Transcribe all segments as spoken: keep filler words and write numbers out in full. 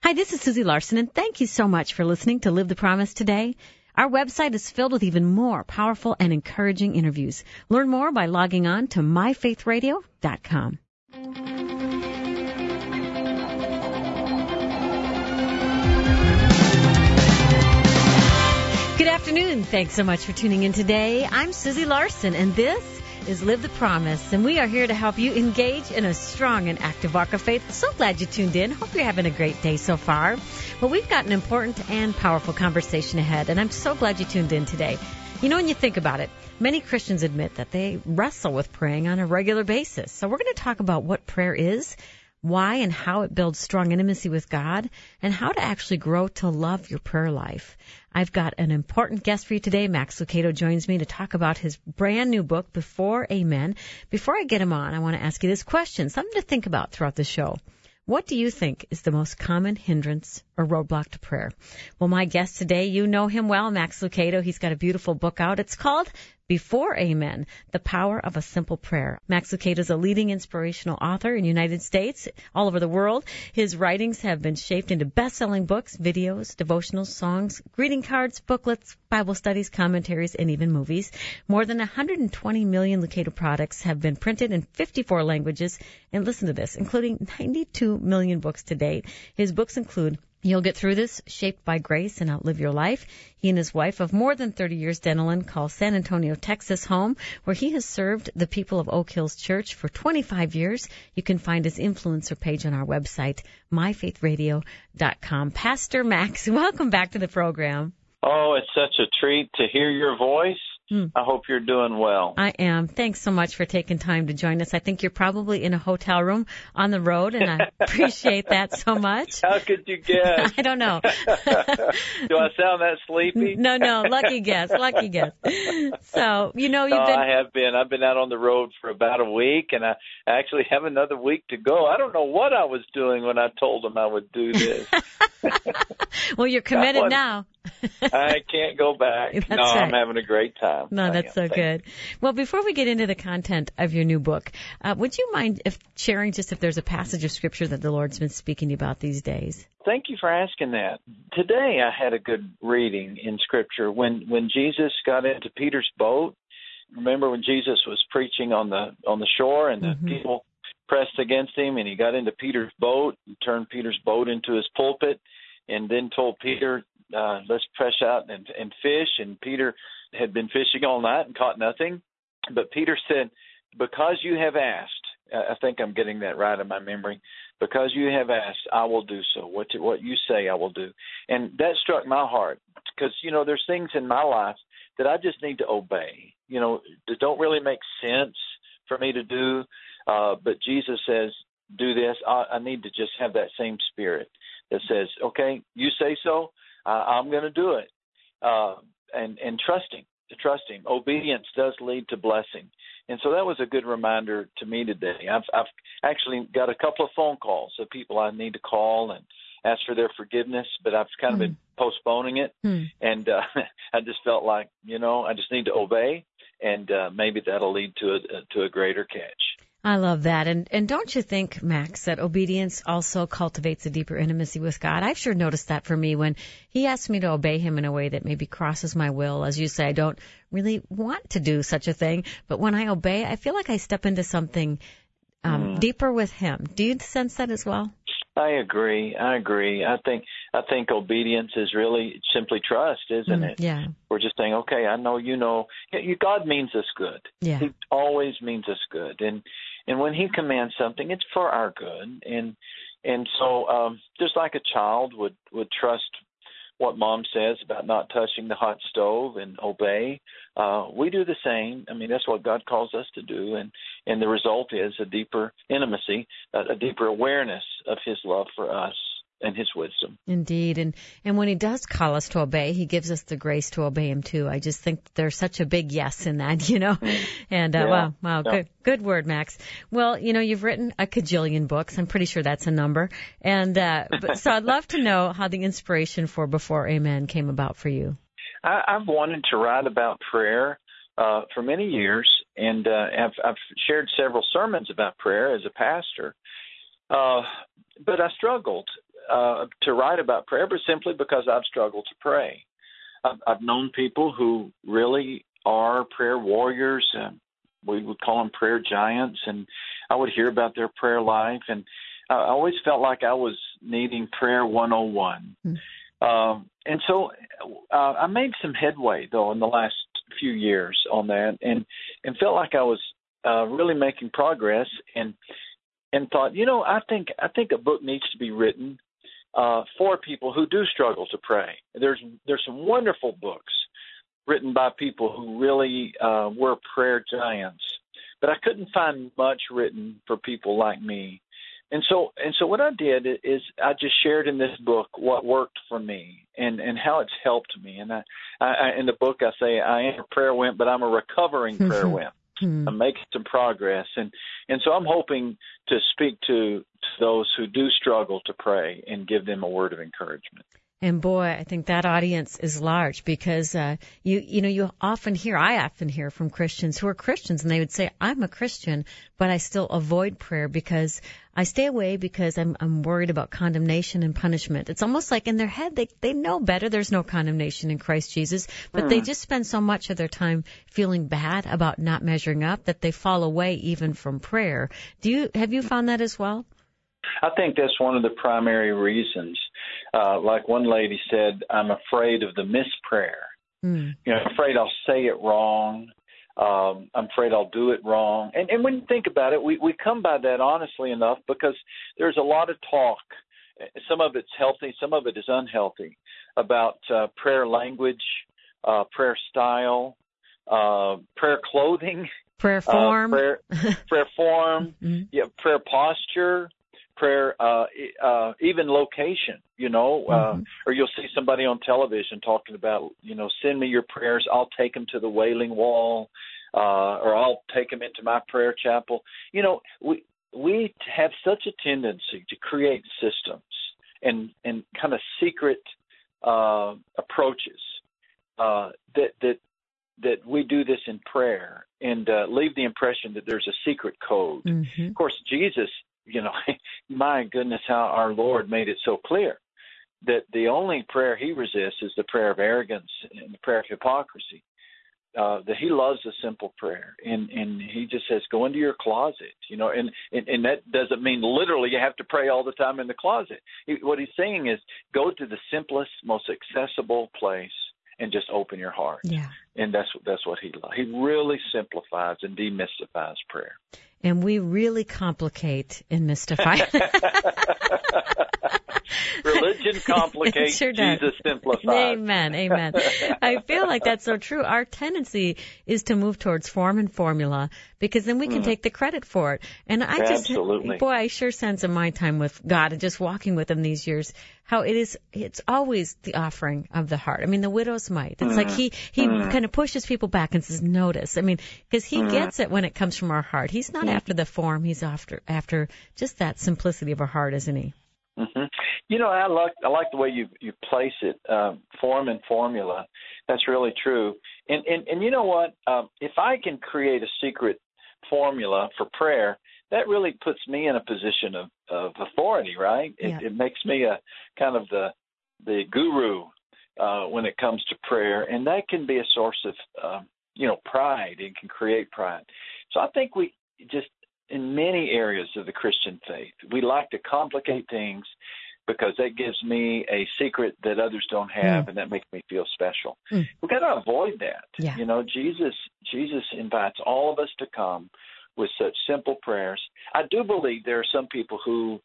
Hi, this is Susie Larson, and thank you so much for listening to Live the Promise today. Our website is filled with even more powerful and encouraging interviews. Learn more by logging on to my faith radio dot com. Good afternoon. Thanks so much for tuning in today. I'm Susie Larson, and this is Live the Promise, and we are here to help you engage in a strong and active walk of faith. So glad you tuned in. Hope you're having a great day so far. Well, we've got an important and powerful conversation ahead, and I'm so glad you tuned in today. You know, when you think about it, many Christians admit that they wrestle with praying on a regular basis. So we're going to talk about what prayer is, why and how it builds strong intimacy with God, and how to actually grow to love your prayer life. I've got an important guest for you today. Max Lucado joins me to talk about his brand new book, Before Amen. Before I get him on, I want to ask you this question, something to think about throughout the show. What do you think is the most common hindrance or roadblock to prayer? Well, my guest today, you know him well, Max Lucado. He's got a beautiful book out. It's called Before Amen, The Power of a Simple Prayer. Max Lucado is a leading inspirational author in the United States, all over the world. His writings have been shaped into best-selling books, videos, devotionals, songs, greeting cards, booklets, Bible studies, commentaries, and even movies. More than one hundred twenty million Lucado products have been printed in fifty-four languages. And listen to this, including ninety-two million books to date. His books include You'll Get Through This, Shaped by Grace, and Outlive Your Life. He and his wife of more than thirty years, Denelyn, call San Antonio, Texas home, where he has served the people of Oak Hills Church for twenty-five years. You can find his influencer page on our website, my faith radio dot com. Pastor Max, welcome back to the program. Oh, it's such a treat to hear your voice. Hmm. I hope you're doing well. I am. Thanks so much for taking time to join us. I think you're probably in a hotel room on the road, and I appreciate that so much. How could you guess? I don't know. Do I sound that sleepy? No, no. Lucky guess. Lucky guess. So, you know, you've no, been... I have been. I've been out on the road for about a week, and I actually have another week to go. I don't know what I was doing when I told them I would do this. Well, you're committed now. I can't go back. That's no, right. I'm having a great time. No, that's so good. Well, before we get into the content of your new book, uh, would you mind if sharing just if there's a passage of Scripture that the Lord's been speaking to you about these days? Thank you for asking that. Today I had a good reading in Scripture. When when Jesus got into Peter's boat, remember when Jesus was preaching on the on the shore and the mm-hmm. people pressed against him, and he got into Peter's boat and turned Peter's boat into his pulpit, and then told Peter, uh, let's press out and, and fish. And Peter had been fishing all night and caught nothing. But Peter said, because you have asked, I think I'm getting that right in my memory, because you have asked, I will do so. What, to, what you say, I will do. And that struck my heart because, you know, there's things in my life that I just need to obey, you know, that don't really make sense for me to do. Uh, but Jesus says, do this. I, I need to just have that same spirit that says, okay, you say so, uh, I'm going to do it. Uh, and, and trusting, to trust him. Obedience does lead to blessing. And so that was a good reminder to me today. I've, I've actually got a couple of phone calls of people I need to call and ask for their forgiveness, but I've kind of mm. been postponing it. Mm. And uh, I just felt like, you know, I just need to obey, and uh, maybe that'll lead to a, to a greater catch. I love that. And and don't you think, Max, that obedience also cultivates a deeper intimacy with God? I've sure noticed that for me when he asks me to obey him in a way that maybe crosses my will. As you say, I don't really want to do such a thing. But when I obey, I feel like I step into something um, mm. deeper with him. Do you sense that as well? I agree. I agree. I think I think obedience is really simply trust, isn't mm, it? Yeah. We're just saying, okay, I know you know. You, God means us good. Yeah. He always means us good. And and when he commands something, it's for our good. And and so um, just like a child would, would trust what mom says about not touching the hot stove and obey, uh, we do the same. I mean, that's what God calls us to do. And, and the result is a deeper intimacy, a, a deeper awareness of his love for us and his wisdom. Indeed. And and when he does call us to obey, he gives us the grace to obey him too. I just think there's such a big yes in that, you know. And uh, yeah. wow, wow, yeah. good good word, Max. Well, you know, you've written a cajillion books. I'm pretty sure that's a number. And uh, but, so I'd love to know how the inspiration for Before Amen came about for you. I, I've wanted to write about prayer uh, for many years, and uh, I've, I've shared several sermons about prayer as a pastor. Uh, but I struggled. uh, to write about prayer, but simply because I've struggled to pray. I've, I've known people who really are prayer warriors. Uh, we would call them prayer giants, and I would hear about their prayer life, and I always felt like I was needing prayer one oh one. Mm. Um, and so uh, I made some headway, though, in the last few years on that, and, and felt like I was uh, really making progress, and and thought, you know, I think I think a book needs to be written uh, for people who do struggle to pray. There's there's some wonderful books written by people who really uh, were prayer giants, but I couldn't find much written for people like me. And so, and so, what I did is I just shared in this book what worked for me and, and how it's helped me. And I, I, in the book, I say I am a prayer wimp, but I'm a recovering prayer wimp. I'm making some progress, and and so I'm hoping to speak to, to those who do struggle to pray and give them a word of encouragement. And boy, I think that audience is large because, uh, you, you know, you often hear, I often hear from Christians who are Christians, and they would say, I'm a Christian, but I still avoid prayer because I stay away because I'm, I'm worried about condemnation and punishment. It's almost like in their head, they, they know better. There's no condemnation in Christ Jesus, but hmm. they just spend so much of their time feeling bad about not measuring up that they fall away even from prayer. Do you, have you found that as well? I think that's one of the primary reasons. Uh, like one lady said, I'm afraid of the misprayer. Mm. You know, I'm afraid I'll say it wrong. Um, I'm afraid I'll do it wrong. And, and when you think about it, we, we come by that honestly enough because there's a lot of talk. Some of it's healthy, some of it is unhealthy, about uh, prayer language, uh, prayer style, uh, prayer clothing. Prayer form. Uh, prayer, prayer form, mm-hmm. yeah, prayer posture. Prayer, uh, uh, even location, you know, uh, mm-hmm. or you'll see somebody on television talking about, you know, send me your prayers. I'll take them to the Wailing Wall, uh, or I'll take them into my prayer chapel. You know, we, we have such a tendency to create systems and, and kind of secret, uh, approaches, uh, that, that, that we do this in prayer and, uh, leave the impression that there's a secret code. Mm-hmm. Of course, Jesus, you know, my goodness, how our Lord made it so clear that the only prayer he resists is the prayer of arrogance and the prayer of hypocrisy, uh, that he loves a simple prayer. And, and he just says, go into your closet, you know, and, and, and that doesn't mean literally you have to pray all the time in the closet. He, what he's saying is go to the simplest, most accessible place and just open your heart. Yeah. And that's, that's what he loves. He really simplifies and demystifies prayer. And we really complicate and mystify. Religion complicates, sure Jesus simplifies. Amen, amen. I feel like that's so true. Our tendency is to move towards form and formula because then we can mm. take the credit for it. And I just, Absolutely. boy, I sure sense in my time with God and just walking with him these years how it is, it's always the offering of the heart. I mean, the widow's mite. It's mm. like he, he mm. kind of pushes people back and says, notice. I mean, because he mm. gets it when it comes from our heart. He's not mm. after the form. He's after, after just that simplicity of our heart, isn't he? Mm-hmm. You know, I like I like the way you you place it, uh, form and formula. That's really true. And and, and you know what? Um, if I can create a secret formula for prayer, that really puts me in a position of, of authority, right? It, yeah. it makes me a kind of the the guru uh, when it comes to prayer, and that can be a source of uh, you know pride. It can create pride. So I think we just in many areas of the Christian faith, we like to complicate things because that gives me a secret that others don't have, mm. and that makes me feel special. Mm. We've got to avoid that. Yeah. You know, Jesus, Jesus invites all of us to come with such simple prayers. I do believe there are some people who,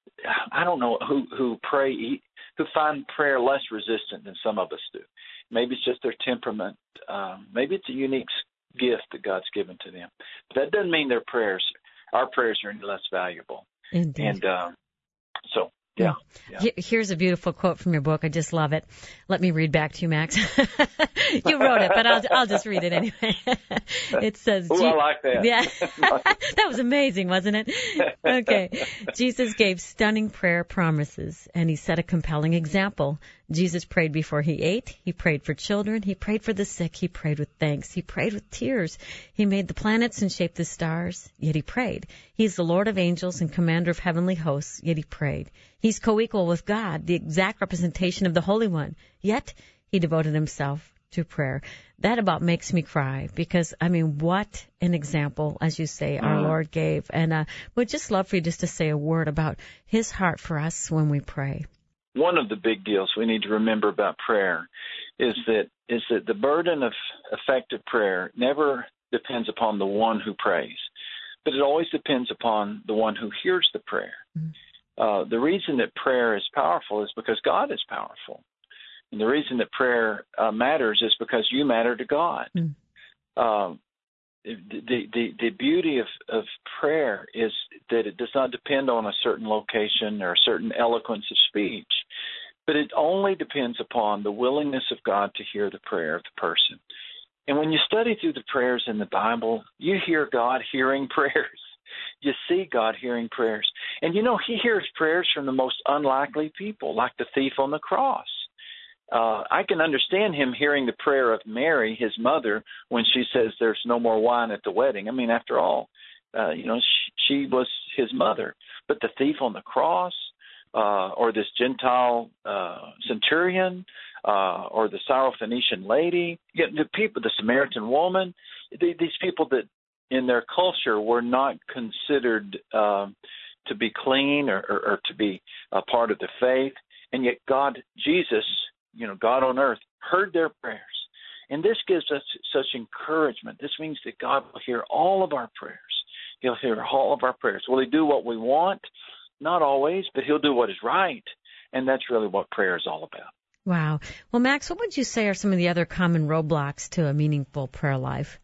I don't know, who, who pray, who find prayer less resistant than some of us do. Maybe it's just their temperament. Um, maybe it's a unique gift that God's given to them. But that doesn't mean their prayers Our prayers are any less valuable. Indeed. And um, so, yeah, yeah. Here's a beautiful quote from your book. I just love it. Let me read back to you, Max. You wrote it, but I'll I'll just read it anyway. It says, Ooh, I like that. Yeah. That was amazing, wasn't it? Okay. Jesus gave stunning prayer promises, and he set a compelling example. Jesus prayed before he ate. He prayed for children. He prayed for the sick. He prayed with thanks. He prayed with tears. He made the planets and shaped the stars, yet he prayed. He is the Lord of angels and commander of heavenly hosts, yet he prayed. He's co-equal with God, the exact representation of the Holy One. Yet he devoted himself to prayer. That about makes me cry because, I mean, what an example, as you say, our Mm. Lord gave. And uh, we'd just love for you just to say a word about his heart for us when we pray. One of the big deals we need to remember about prayer is that is that the burden of effective prayer never depends upon the one who prays, but it always depends upon the one who hears the prayer. Mm. Uh, the reason that prayer is powerful is because God is powerful. And the reason that prayer uh, matters is because you matter to God. Mm. Um, the, the the beauty of, of prayer is that it does not depend on a certain location or a certain eloquence of speech, but it only depends upon the willingness of God to hear the prayer of the person. And when you study through the prayers in the Bible, you hear God hearing prayers. You see God hearing prayers. And, you know, he hears prayers from the most unlikely people, like the thief on the cross. Uh, I can understand him hearing the prayer of Mary, his mother, when she says there's no more wine at the wedding. I mean, after all, uh, you know, she, she was his mother. But the thief on the cross, uh, or this Gentile uh, centurion, uh, or the Syrophoenician lady, you know, the people, the Samaritan woman, they, these people that in their culture were not considered uh, to be clean or, or, or to be a part of the faith, and yet God, Jesus, you know, God on earth, heard their prayers. And this gives us such encouragement. This means that God will hear all of our prayers. He'll hear all of our prayers. Will he do what we want? Not always, but he'll do what is right. And that's really what prayer is all about. Wow. Well, Max, what would you say are some of the other common roadblocks to a meaningful prayer life?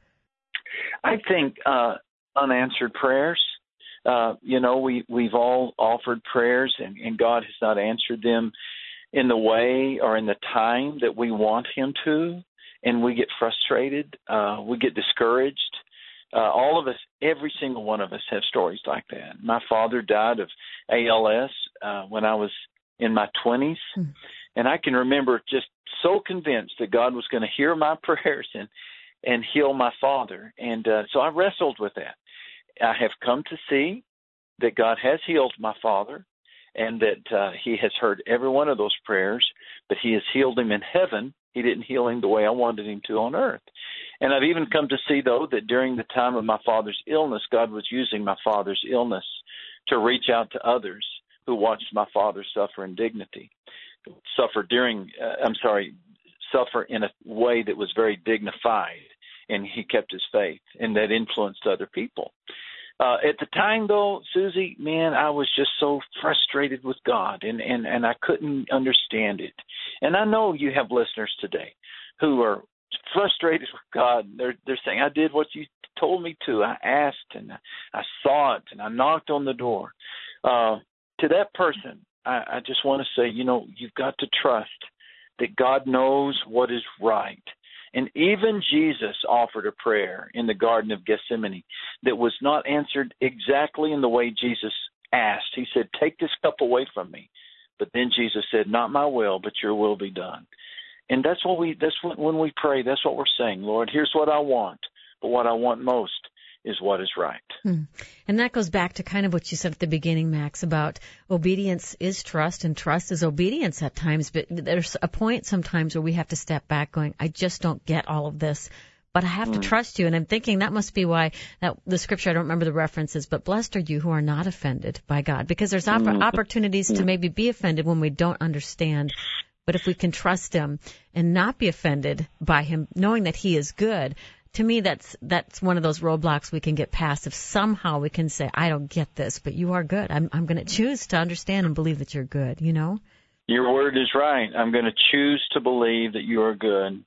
I think uh, unanswered prayers. Uh, you know, we, we've all offered prayers, and, and God has not answered them in the way or in the time that we want him to, and we get frustrated, uh, we get discouraged. Uh, all of us, every single one of us have stories like that. My father died of A L S uh, when I was in my twenties, mm. and I can remember just so convinced that God was going to hear my prayers and, and heal my father. And uh, so I wrestled with that. I have come to see that God has healed my father, and that uh, he has heard every one of those prayers, but he has healed him in heaven. He didn't heal him the way I wanted him to on earth. And I've even come to see, though, that during the time of my father's illness, God was using my father's illness to reach out to others who watched my father suffer indignity, suffer during, uh, I'm sorry, suffer in a way that was very dignified, and he kept his faith, and that influenced other people. Uh, at the time, though, Susie, man, I was just so frustrated with God, and, and, and I couldn't understand it. And I know you have listeners today who are frustrated with God. They're they're saying, I did what you told me to. I asked, and I saw it, and I knocked on the door. Uh, to that person, I, I just want to say, you know, you've got to trust that God knows what is right. And even Jesus offered a prayer in the Garden of Gethsemane that was not answered exactly in the way Jesus asked. He said, take this cup away from me. But then Jesus said, not my will, but your will be done. And that's what we, that's what, when we pray, that's what we're saying. Lord, here's what I want, but what I want most is what is right. Hmm. And that goes back to kind of what you said at the beginning, Max, about obedience is trust and trust is obedience at times. But there's a point sometimes where we have to step back going, I just don't get all of this, but I have mm. to trust you. And I'm thinking that must be why that the scripture, I don't remember the references, but blessed are you who are not offended by God, because there's opp- mm. opportunities mm. to maybe be offended when we don't understand. But if we can trust him and not be offended by him, knowing that he is good, to me, that's that's one of those roadblocks we can get past. If somehow we can say, I don't get this, but you are good. I'm I'm going to choose to understand and believe that you're good, you know? Your word is right. I'm going to choose to believe that you are good.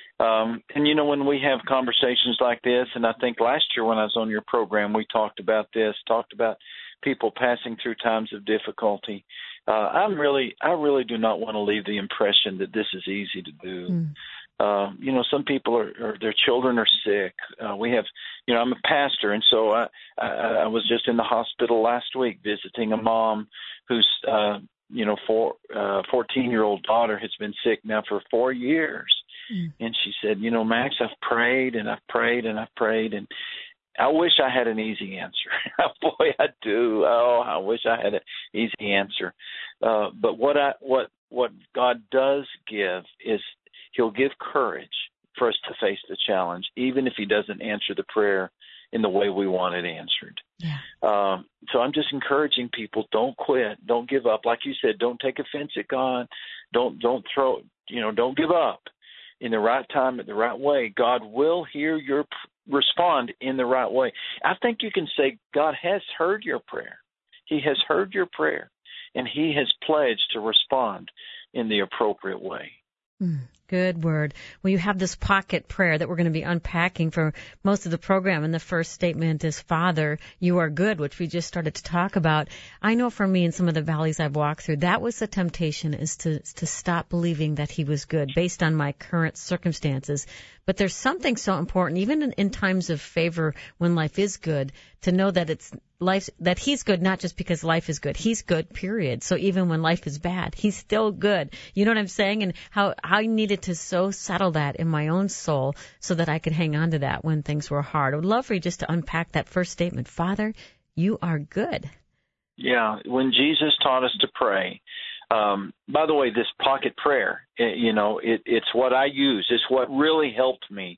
Um, and, you know, when we have conversations like this, and I think last year when I was on your program, we talked about this, talked about people passing through times of difficulty. Uh, I'm really, I really do not want to leave the impression that this is easy to do. Mm. Uh, you know, some people are, are their children are sick. Uh, we have, you know, I'm a pastor, and so I, I, I was just in the hospital last week visiting a mom whose, uh, you know, four, uh, fourteen-year-old daughter has been sick now for four years. Mm. And she said, you know, Max, I've prayed and I've prayed and I've prayed, and I wish I had an easy answer. Boy, I do. Oh, I wish I had an easy answer. Uh, but what I what what God does give is He'll give courage for us to face the challenge, even if He doesn't answer the prayer in the way we want it answered. Yeah. Um, so I'm just encouraging people: don't quit, don't give up. Like you said, don't take offense at God. Don't don't throw. You know, don't give up. In the right time, at the right way, God will hear your respond in the right way. I think you can say God has heard your prayer. He has heard your prayer, and He has pledged to respond in the appropriate way. Mm, good word. Well, you have this pocket prayer that we're going to be unpacking for most of the program, and the first statement is, Father, you are good, which we just started to talk about. I know for me in some of the valleys I've walked through, that was the temptation, is to to stop believing that He was good based on my current circumstances. But there's something so important, even in, in times of favor when life is good, to know that it's life, that He's good not just because life is good. He's good, period. So even when life is bad, He's still good. You know what I'm saying? And how, how I needed to so settle that in my own soul so that I could hang on to that when things were hard. I would love for you just to unpack that first statement. Father, you are good. Yeah, when Jesus taught us to pray, um, by the way, this pocket prayer, it, you know, it, it's what I use. It's what really helped me,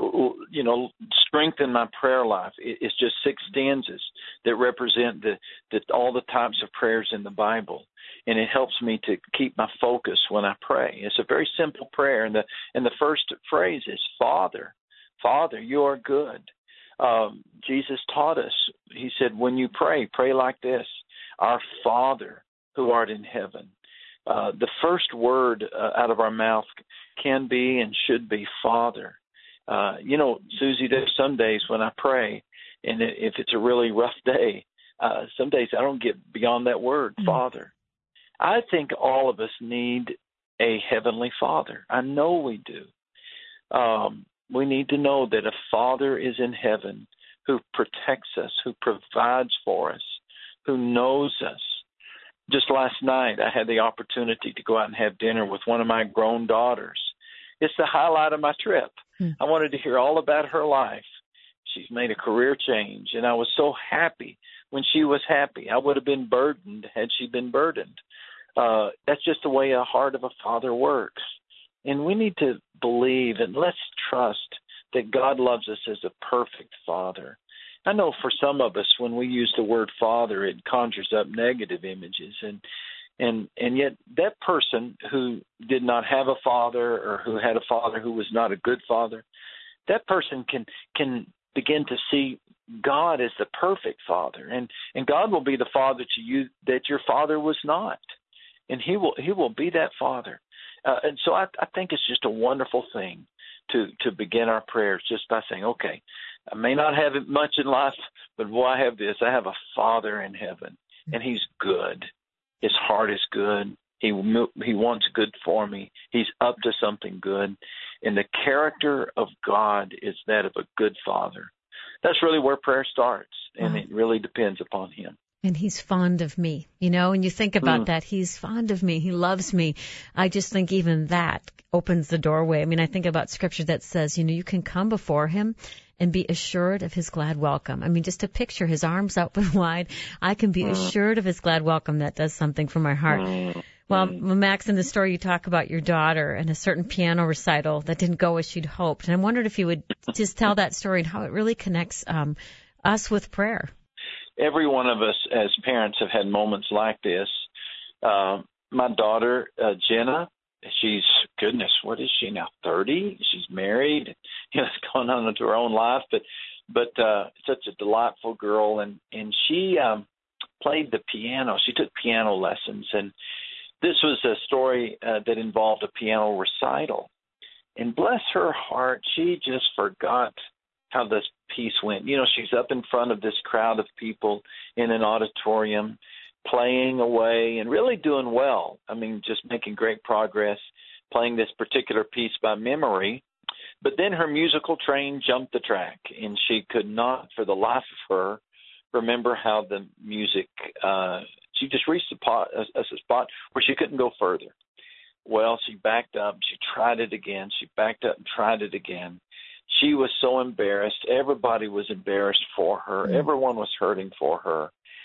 you know, strengthen my prayer life. It, it's just six stanzas that represent the, the all the types of prayers in the Bible, and it helps me to keep my focus when I pray. It's a very simple prayer, and the and the first phrase is Father, Father, you are good. Um, Jesus taught us. He said, when you pray, pray like this: Our Father who art in heaven. Uh, the first word uh, out of our mouth can be and should be Father. Uh, you know, Susie, there's some days when I pray, and if it's a really rough day, uh, some days I don't get beyond that word, mm-hmm. Father. I think all of us need a heavenly Father. I know we do. Um, we need to know that a Father is in heaven who protects us, who provides for us, who knows us. Just last night, I had the opportunity to go out and have dinner with one of my grown daughters. It's the highlight of my trip. Hmm. I wanted to hear all about her life. She's made a career change, and I was so happy when she was happy. I would have been burdened had she been burdened. Uh, that's just the way a heart of a father works. And we need to believe and let's trust that God loves us as a perfect Father. I know for some of us, when we use the word Father, it conjures up negative images. And and and yet that person who did not have a father, or who had a father who was not a good father, that person can can begin to see God as the perfect Father. And, and God will be the Father to you that your father was not. And he will he will be that Father. Uh, and so I, I think it's just a wonderful thing to, to begin our prayers just by saying, okay, I may not have it much in life, but boy, I have this. I have a Father in heaven, and He's good. His heart is good. He he wants good for me. He's up to something good. And the character of God is that of a good Father. That's really where prayer starts, and it really depends upon Him. And He's fond of me, you know, and you think about mm. that. He's fond of me. He loves me. I just think even that opens the doorway. I mean, I think about scripture that says, you know, you can come before Him and be assured of His glad welcome. I mean, just to picture His arms open wide, I can be mm. assured of His glad welcome. That does something for my heart. Mm. Well, Max, in the story you talk about your daughter and a certain piano recital that didn't go as she'd hoped. And I wondered if you would just tell that story and how it really connects um, us with prayer. Every one of us as parents have had moments like this. Uh, my daughter, uh, Jenna, she's, goodness, what is she now, thirty? She's married. You know, it's gone on into her own life, but but uh, such a delightful girl. And, and she um, played the piano. She took piano lessons. And this was a story uh, that involved a piano recital. And bless her heart, she just forgot how this piece went. You know, she's up in front of this crowd of people in an auditorium, playing away and really doing well. I mean, just making great progress, playing this particular piece by memory. But then her musical train jumped the track, and she could not, for the life of her, remember how the music, uh, she just reached a, pot, a, a spot where she couldn't go further. Well, she backed up. She tried it again. She backed up and tried it again. she was so embarrassed. Everybody was embarrassed for her. Mm. Everyone was hurting for her.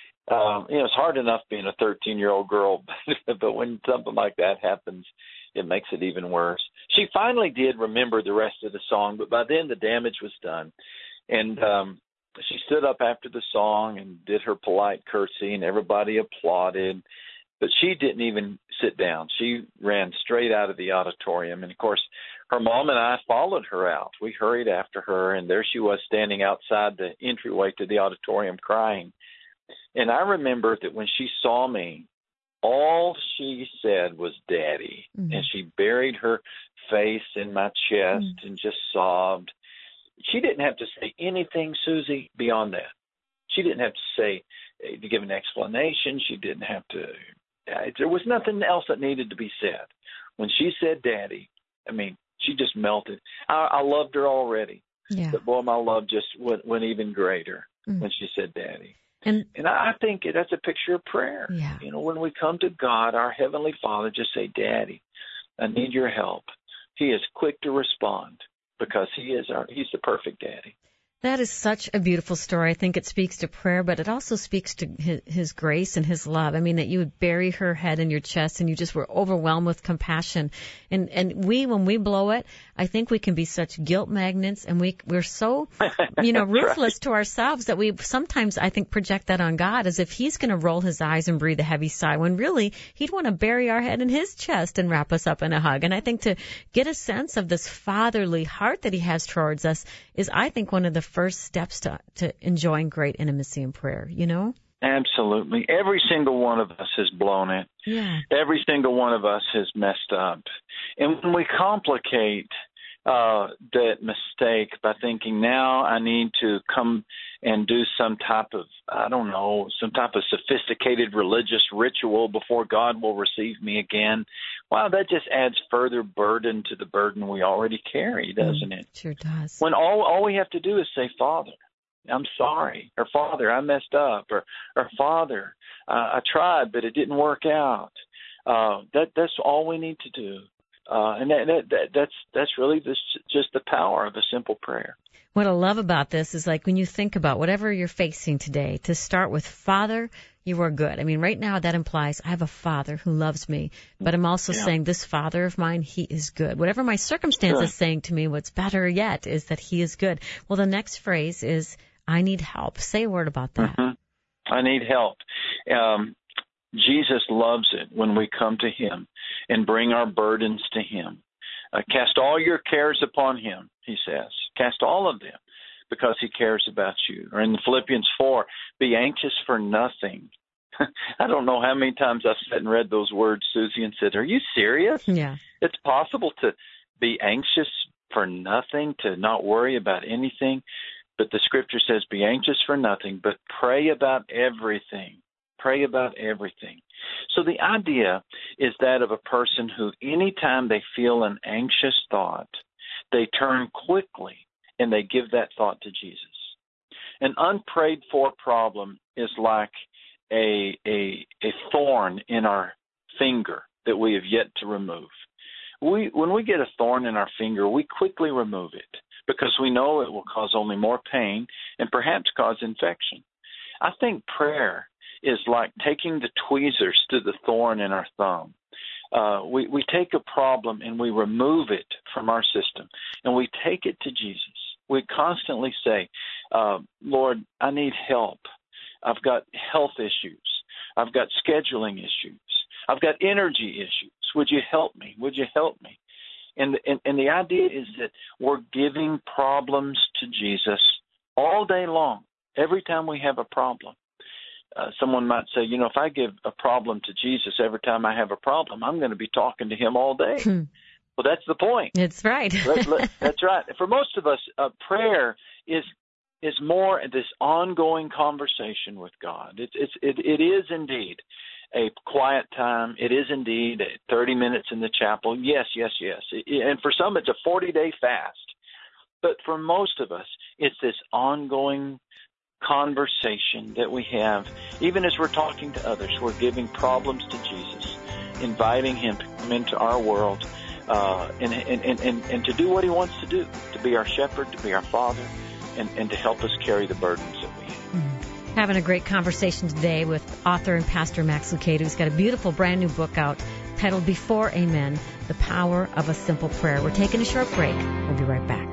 Um, you know, it's hard enough being a thirteen-year-old girl, but when something like that happens, it makes it even worse. She finally did remember the rest of the song, but by then the damage was done. And um, she stood up after the song and did her polite curtsy, and everybody applauded. But she didn't even sit down. She ran straight out of the auditorium. And, of course, her mom and I followed her out. We hurried after her, and there she was standing outside the entryway to the auditorium crying. And I remember that when she saw me, all she said was, Daddy. Mm-hmm. And she buried her face in my chest mm-hmm. and just sobbed. She didn't have to say anything, Susie, beyond that. She didn't have to say, to give an explanation. She didn't have to. There was nothing else that needed to be said. When she said Daddy, I mean, she just melted. I, I loved her already. Yeah. But, boy, my love just went, went even greater mm. when she said Daddy. And, and I think that's a picture of prayer. Yeah. You know, when we come to God, our Heavenly Father, just say, Daddy, I need your help. He is quick to respond because he is our, he's the perfect daddy. That is such a beautiful story. I think it speaks to prayer, but it also speaks to his, his grace and his love. I mean, that you would bury her head in your chest and you just were overwhelmed with compassion. And and we, when we blow it, I think we can be such guilt magnets, and we, we're so, you know, ruthless right. to ourselves that we sometimes, I think, project that on God as if he's going to roll his eyes and breathe a heavy sigh, when really he'd want to bury our head in his chest and wrap us up in a hug. And I think to get a sense of this fatherly heart that he has towards us is, I think, one of the first steps to, to enjoying great intimacy in prayer, you know? Absolutely. Every single one of us has blown it. Yeah. Every single one of us has messed up. And when we complicate uh, that mistake by thinking, now I need to come and do some type of, I don't know, some type of sophisticated religious ritual before God will receive me again, wow, that just adds further burden to the burden we already carry, doesn't mm, it? Sure does. When all all we have to do is say, Father, I'm sorry, or Father, I messed up, or, or Father, uh, I tried, but it didn't work out. Uh, that that's all we need to do. Uh, and that, that, that, that's that's really this, just the power of a simple prayer. What I love about this is, like, when you think about whatever you're facing today, to start with, Father, you are good. I mean, right now that implies I have a Father who loves me, but I'm also yeah. saying this Father of mine, he is good. Whatever my circumstance sure. is saying to me, what's better yet is that he is good. Well, the next phrase is, I need help. Say a word about that. Mm-hmm. I need help. Um, Jesus loves it when we come to him and bring our burdens to him. Uh, cast all your cares upon him, he says. Cast all of them because he cares about you. Or in Philippians four, be anxious for nothing. I don't know how many times I've sat and read those words, Susie, and said, are you serious? Yeah. It's possible to be anxious for nothing, to not worry about anything. But the scripture says, be anxious for nothing, but pray about everything. Pray about everything. So the idea is that of a person who, anytime they feel an anxious thought, they turn quickly and they give that thought to Jesus. An unprayed for problem is like a, a, a thorn in our finger that we have yet to remove. We, when we get a thorn in our finger, we quickly remove it because we know it will cause only more pain and perhaps cause infection. I think prayer is like taking the tweezers to the thorn in our thumb. Uh, we, we take a problem and we remove it from our system, and we take it to Jesus. We constantly say, uh, Lord, I need help. I've got health issues. I've got scheduling issues. I've got energy issues. Would you help me? Would you help me? And, and, and the idea is that we're giving problems to Jesus all day long, every time we have a problem. Uh, someone might say, you know, if I give a problem to Jesus every time I have a problem, I'm going to be talking to him all day. Hmm. Well, that's the point. It's right. let, let, that's right. For most of us, uh, prayer is is more this ongoing conversation with God. It's it's it, it is indeed a quiet time. It is indeed thirty minutes in the chapel. Yes, yes, yes. And for some, it's a forty-day fast. But for most of us, it's this ongoing conversation that we have. Even as we're talking to others, we're giving problems to Jesus, inviting him to come into our world uh, and, and, and, and, and to do what he wants to do, to be our shepherd, to be our father, and, and to help us carry the burdens that we have. Mm-hmm. Having a great conversation today with author and pastor Max Lucado, who's got a beautiful brand new book out titled Before Amen, The Power of a Simple Prayer. We're taking a short break. We'll be right back.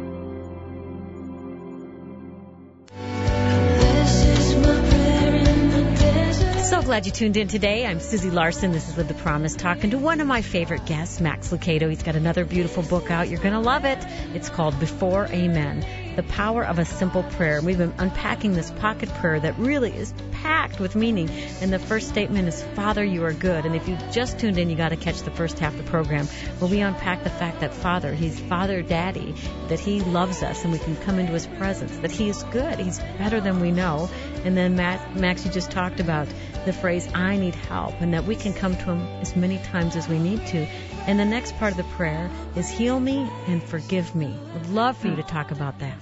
So glad you tuned in today. I'm Susie Larson. This is Live the Promise, talking to one of my favorite guests, Max Lucado. He's got another beautiful book out. You're going to love it. It's called Before Amen, The Power of a Simple Prayer. We've been unpacking this pocket prayer that really is packed with meaning. And the first statement is, Father, you are good. And if you just tuned in, you got to catch the first half of the program where we unpack the fact that Father, He's Father Daddy, that He loves us and we can come into His presence, that He is good. He's better than we know. And then, Matt, Max, you just talked about the phrase, I need help, and that we can come to Him as many times as we need to. And the next part of the prayer is, heal me and forgive me. I'd love for you to talk about that.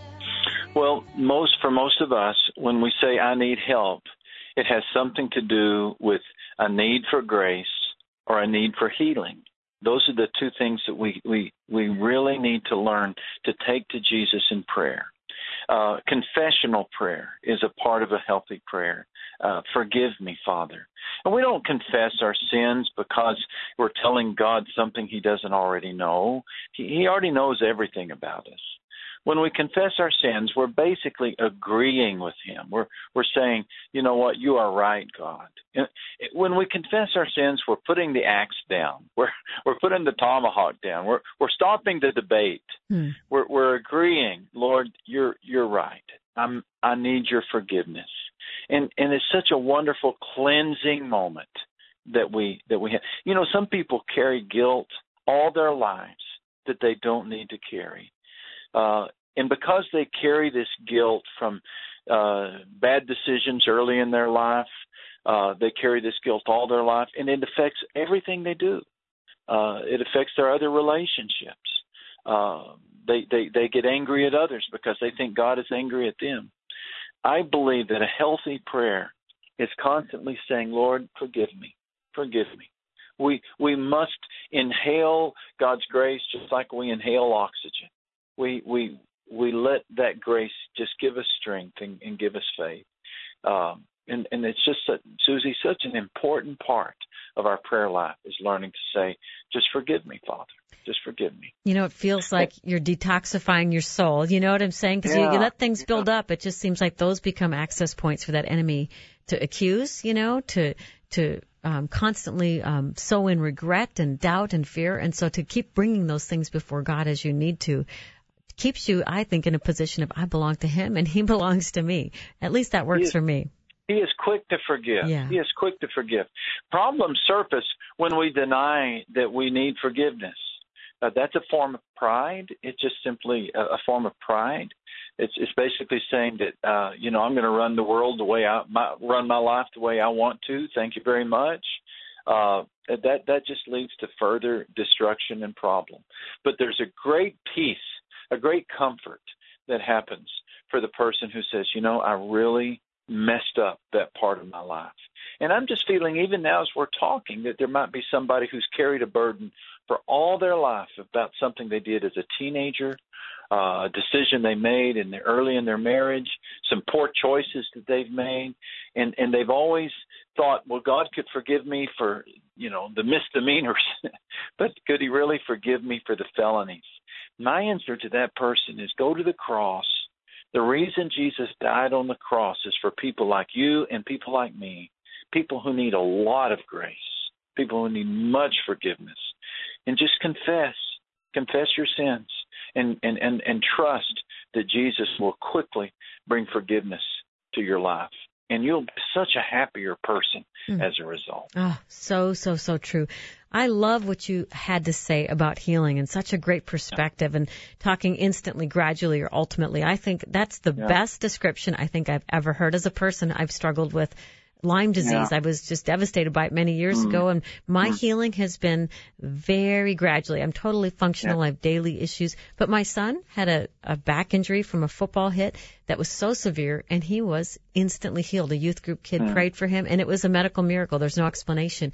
Well, most for most of us, when we say I need help, it has something to do with a need for grace or a need for healing. Those are the two things that we, we, we really need to learn to take to Jesus in prayer. Uh, confessional prayer is a part of a healthy prayer. Uh, forgive me, Father. And we don't confess our sins because we're telling God something He doesn't already know. He, he already knows everything about us. When we confess our sins, we're basically agreeing with Him. We're we're saying, you know what, you are right, God. And when we confess our sins, we're putting the axe down. We're we're putting the tomahawk down. We're we're stopping the debate. Hmm. We're we're agreeing, Lord, you're you're right. I'm I need your forgiveness. And and it's such a wonderful cleansing moment that we that we have. You know, some people carry guilt all their lives that they don't need to carry. Uh, and because they carry this guilt from uh, bad decisions early in their life, uh, they carry this guilt all their life, and it affects everything they do. Uh, it affects their other relationships. Uh, they, they, they get angry at others because they think God is angry at them. I believe that a healthy prayer is constantly saying, Lord, forgive me, forgive me. We we must inhale God's grace just like we inhale oxygen. We we we let that grace just give us strength and, and give us faith, um, and and it's just a, Susie, such an important part of our prayer life is learning to say, just forgive me, Father, just forgive me. You know, it feels like you're detoxifying your soul. You know what I'm saying? Because yeah, you, you let things build yeah. up. It just seems like those become access points for that enemy to accuse. You know, to to um, constantly um, sow in regret and doubt and fear, and so to keep bringing those things before God as you need to keeps you, I think, in a position of I belong to Him and He belongs to me. At least that works is, for me. He is quick to forgive. Yeah. He is quick to forgive. Problems surface when we deny that we need forgiveness. Uh, that's a form of pride. It's just simply a, a form of pride. It's, it's basically saying that, uh, you know, I'm going to run the world the way I, my, run my life the way I want to. Thank you very much. Uh, that, that just leads to further destruction and problem. But there's a great peace, a great comfort that happens for the person who says, you know, I really messed up that part of my life. And I'm just feeling, even now as we're talking, that there might be somebody who's carried a burden for all their life about something they did as a teenager, uh, a decision they made in the, early in their marriage, some poor choices that they've made, and, and they've always thought, well, God could forgive me for, you know, the misdemeanors, but could He really forgive me for the felonies? My answer to that person is go to the cross. The reason Jesus died on the cross is for people like you and people like me, people who need a lot of grace, people who need much forgiveness. And just confess, confess your sins, and, and, and, and trust that Jesus will quickly bring forgiveness to your life. And you'll be such a happier person mm. as a result. Oh, so, so, so true. I love what you had to say about healing and such a great perspective, and talking instantly, gradually, or ultimately. I think that's the yeah. best description I think I've ever heard. As a person, I've struggled with Lyme disease. Yeah. I was just devastated by it many years mm. ago, and my mm. healing has been very gradually. I'm totally functional. Yeah. I have daily issues. But my son had a, a back injury from a football hit that was so severe, and he was instantly healed. A youth group kid mm. prayed for him, and it was a medical miracle. There's no explanation.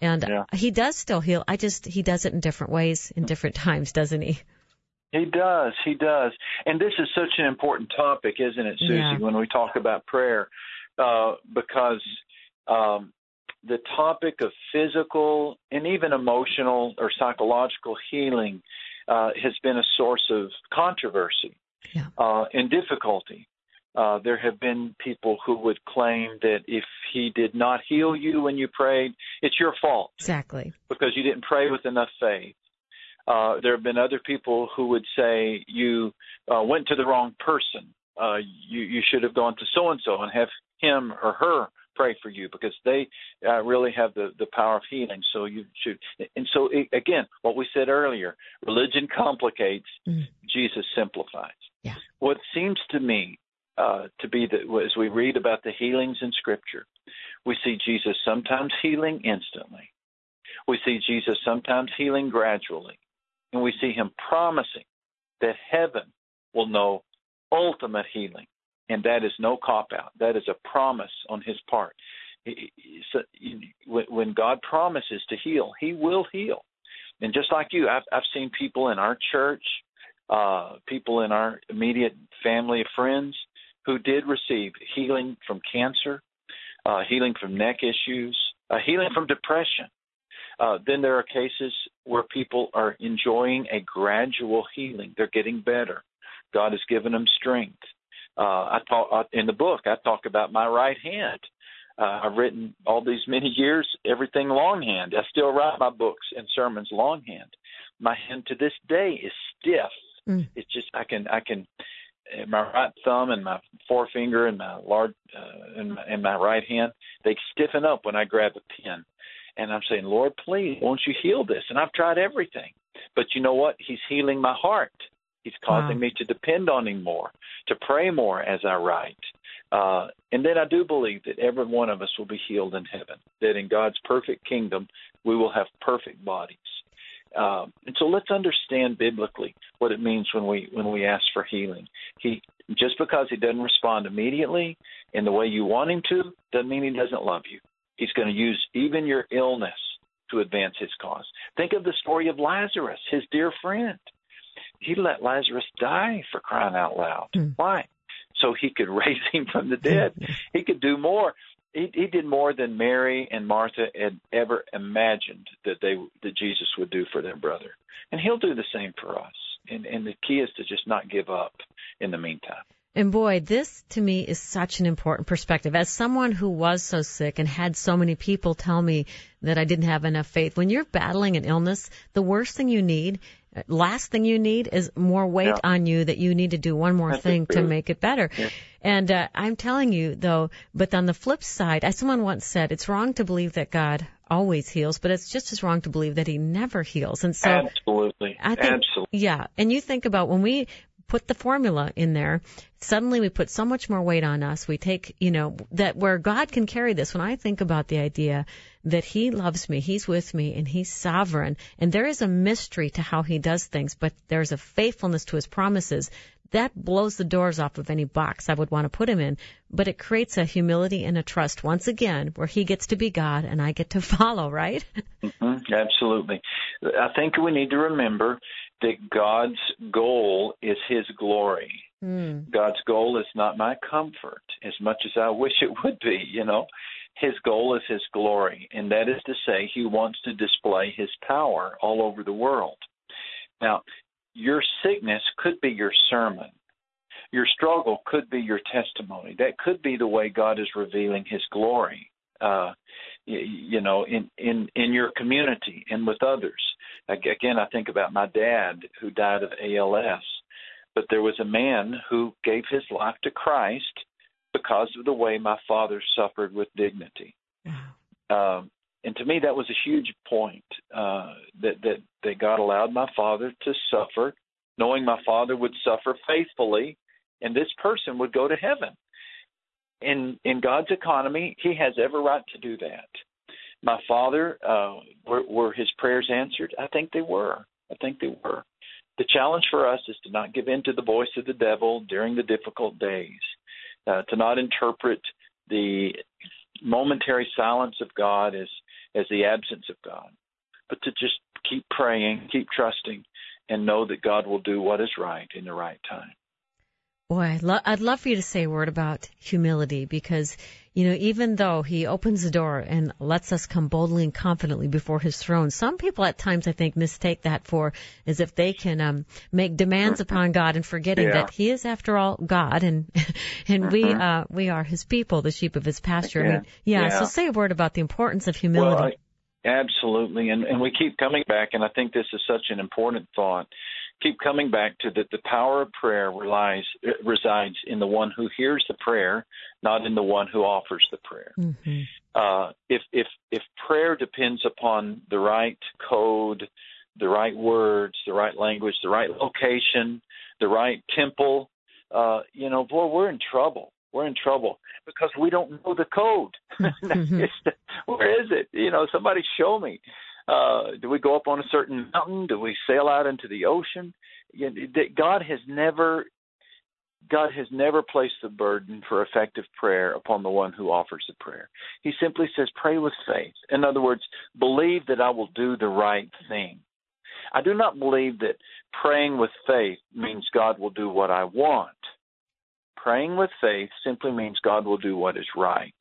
And yeah. he does still heal. I just, he does it in different ways, in different times, doesn't he? He does. He does. And this is such an important topic, isn't it, Susie, Yeah. when we talk about prayer, uh, because um, the topic of physical and even emotional or psychological healing uh, has been a source of controversy Yeah. uh, and difficulty. Uh, there have been people who would claim that if he did not heal you when you prayed, it's your fault. Exactly. Because you didn't pray with enough faith. Uh, there have been other people who would say you uh, went to the wrong person. Uh, you, you should have gone to so-and-so and have him or her pray for you because they uh, really have the, the power of healing. So you should. And so, it, again, what we said earlier, religion complicates, mm. Jesus simplifies. Yeah. What seems to me uh, to be that as we read about the healings in Scripture, we see Jesus sometimes healing instantly. We see Jesus sometimes healing gradually. And we see him promising that heaven will know ultimate healing. And that is no cop-out. That is a promise on his part. When God promises to heal, he will heal. And just like you, I've, I've seen people in our church, uh, people in our immediate family of friends who did receive healing from cancer, uh, healing from neck issues, uh, healing from depression. Uh, then there are cases where people are enjoying a gradual healing. They're getting better. God has given them strength. Uh, I talk in the book. I talk about my right hand. Uh, I've written all these many years everything longhand. I still write my books and sermons longhand. My hand to this day is stiff. Mm. It's just I can I can my right thumb and my forefinger and my large uh, and, my, and my right hand, they stiffen up when I grab a pen. And I'm saying, Lord, please, won't you heal this? And I've tried everything. But you know what? He's healing my heart. He's causing wow. me to depend on him more, to pray more as I write. Uh, and then I do believe that every one of us will be healed in heaven, that in God's perfect kingdom we will have perfect bodies. Uh, and so let's understand biblically what it means when we when we ask for healing. He just because he doesn't respond immediately in the way you want him to doesn't mean he doesn't love you. He's going to use even your illness to advance his cause. Think of the story of Lazarus, his dear friend. He let Lazarus die, for crying out loud. Mm. Why? So he could raise him from the dead. He could do more. He, he did more than Mary and Martha had ever imagined that they that Jesus would do for their brother. And he'll do the same for us. And, and the key is to just not give up in the meantime. And boy, this to me is such an important perspective. As someone who was so sick and had so many people tell me that I didn't have enough faith, when you're battling an illness, the worst thing you need, last thing you need is more weight yeah. on you that you need to do one more That's thing to make it better. Yeah. And uh, I'm telling you, though, but on the flip side, as someone once said, it's wrong to believe that God always heals, but it's just as wrong to believe that he never heals. And so Absolutely. I think, Absolutely. Yeah. And you think about when we put the formula in there, suddenly we put so much more weight on us. We take, you know, that where God can carry this. When I think about the idea that he loves me, he's with me, and he's sovereign, and there is a mystery to how he does things, but there's a faithfulness to his promises, that blows the doors off of any box I would want to put him in. But it creates a humility and a trust, once again, where he gets to be God and I get to follow, right? Mm-hmm, absolutely. I think we need to remember that God's goal is his glory. Mm. God's goal is not my comfort, as much as I wish it would be, you know. His goal is his glory, and that is to say he wants to display his power all over the world. Now, your sickness could be your sermon. Your struggle could be your testimony. That could be the way God is revealing his glory, uh, you, you know, in, in, in your community and with others. Again, I think about my dad who died of A L S, but there was a man who gave his life to Christ because of the way my father suffered with dignity. Wow. Um, and to me, that was a huge point, uh, that, that, that God allowed my father to suffer, knowing my father would suffer faithfully, and this person would go to heaven. In, in God's economy, he has every right to do that. My father, uh, were, were his prayers answered? I think they were. I think they were. The challenge for us is to not give in to the voice of the devil during the difficult days, uh, to not interpret the momentary silence of God as as the absence of God, but to just keep praying, keep trusting, and know that God will do what is right in the right time. Boy, I'd, lo- I'd love for you to say a word about humility because, you know, even though he opens the door and lets us come boldly and confidently before his throne, some people at times, I think, mistake that for as if they can um, make demands upon God and forgetting Yeah. that he is, after all, God and and Mm-hmm. we uh, we are his people, the sheep of his pasture. Yeah. I mean, yeah, Yeah. so say a word about the importance of humility. Well, I, absolutely, and, and we keep coming back, and I think this is such an important thought. Keep coming back to that the power of prayer relies resides in the one who hears the prayer, not in the one who offers the prayer. Mm-hmm. Uh, if if if prayer depends upon the right code, the right words, the right language, the right location, the right temple, uh, you know, boy, we're in trouble. We're in trouble because we don't know the code. Mm-hmm. Where is it? You know, somebody show me. Uh, do we go up on a certain mountain? Do we sail out into the ocean? You know, God has never, God has never placed the burden for effective prayer upon the one who offers the prayer. He simply says, pray with faith. In other words, believe that I will do the right thing. I do not believe that praying with faith means God will do what I want. Praying with faith simply means God will do what is right.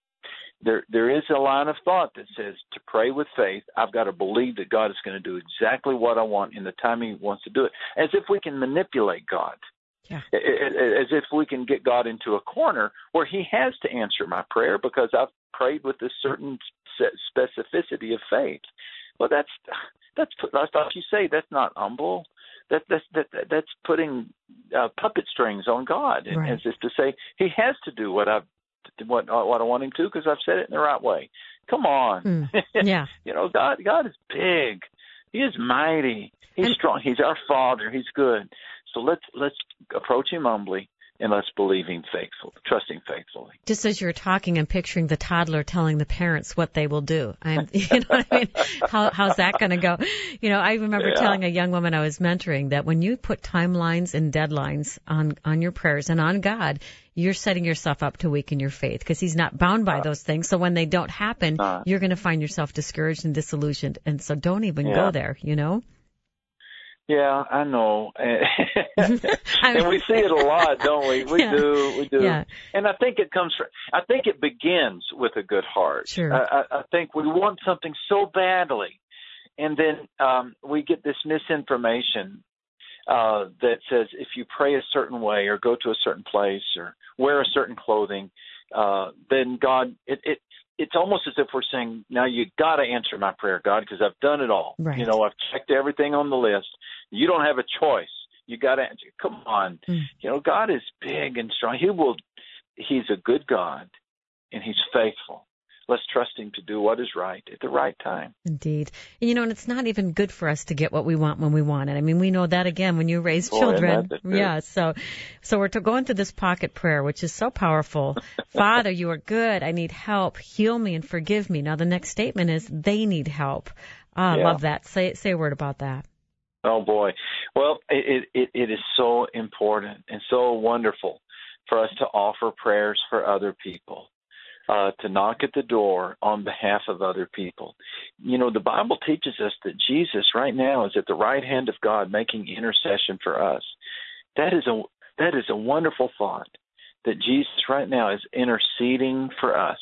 There, there is a line of thought that says to pray with faith, I've got to believe that God is going to do exactly what I want in the time he wants to do it, as if we can manipulate God, Yeah. as if we can get God into a corner where he has to answer my prayer because I've prayed with this certain specificity of faith. Well, that's that's that's like you say, that's not humble. That that's that that's putting uh, puppet strings on God, Right. as if to say he has to do what I've what what I want him to because I've said it in the right way. Come on, Mm. Yeah. you know, God God is big. He is mighty. He's And- strong. He's our Father. He's good. So let's let's approach him humbly. And let's believe him faithful, trusting faithfully. Just as you're talking, I'm picturing the toddler telling the parents what they will do. I'm, you know what I mean? How, how's that going to go? You know, I remember Yeah. telling a young woman I was mentoring that when you put timelines and deadlines on, on your prayers and on God, you're setting yourself up to weaken your faith because he's not bound by those things. So when they don't happen, Uh, you're going to find yourself discouraged and disillusioned. And so don't even Yeah. go there, you know? Yeah, I know. And I mean- we see it a lot, don't we? We Yeah. do, we do. Yeah. And I think it comes from, I think it begins with a good heart. Sure. I, I, I think we want something so badly, and then um, we get this misinformation uh, that says if you pray a certain way or go to a certain place or wear a certain clothing, uh, then God, it, it it's almost as if we're saying, now you got to answer my prayer, God, because I've done it all. Right. You know, I've checked everything on the list. You don't have a choice. You got to answer. Come on. Mm. You know, God is big and strong. He will. He's a good God, and he's faithful. Let's trust him to do what is right at the right time. Indeed. And, you know, and it's not even good for us to get what we want when we want it. I mean, we know that, again, when you raise Boy, children. isn't that the truth? Yeah, so so we're to going through this pocket prayer, which is so powerful. Father, you are good. I need help. Heal me and forgive me. Now, the next statement is they need help. Ah, I Yeah. love that. Say say a word about that. Oh, boy. Well, it, it, it is so important and so wonderful for us to offer prayers for other people. Uh, to knock at the door on behalf of other people. You know, the Bible teaches us that Jesus right now is at the right hand of God making intercession for us. That is a that is a wonderful thought, that Jesus right now is interceding for us.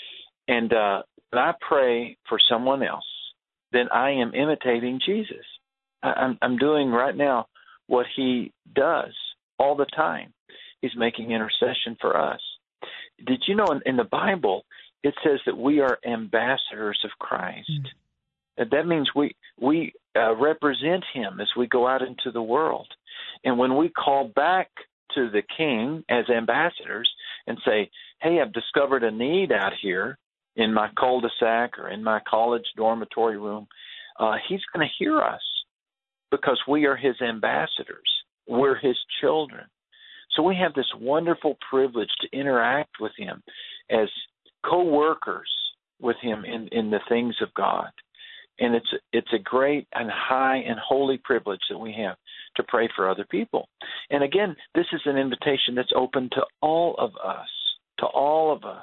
And uh, when I pray for someone else, then I am imitating Jesus. I, I'm, I'm doing right now what he does all the time. He's making intercession for us. Did you know in, in the Bible, it says that we are ambassadors of Christ. Mm. That means we we uh, represent him as we go out into the world. And when we call back to the king as ambassadors and say, hey, I've discovered a need out here in my cul-de-sac or in my college dormitory room, uh, he's going to hear us because we are his ambassadors. We're his children. So we have this wonderful privilege to interact with him as co-workers with him in, in the things of God. And it's it's a great and high and holy privilege that we have to pray for other people. And again, this is an invitation that's open to all of us, to all of us,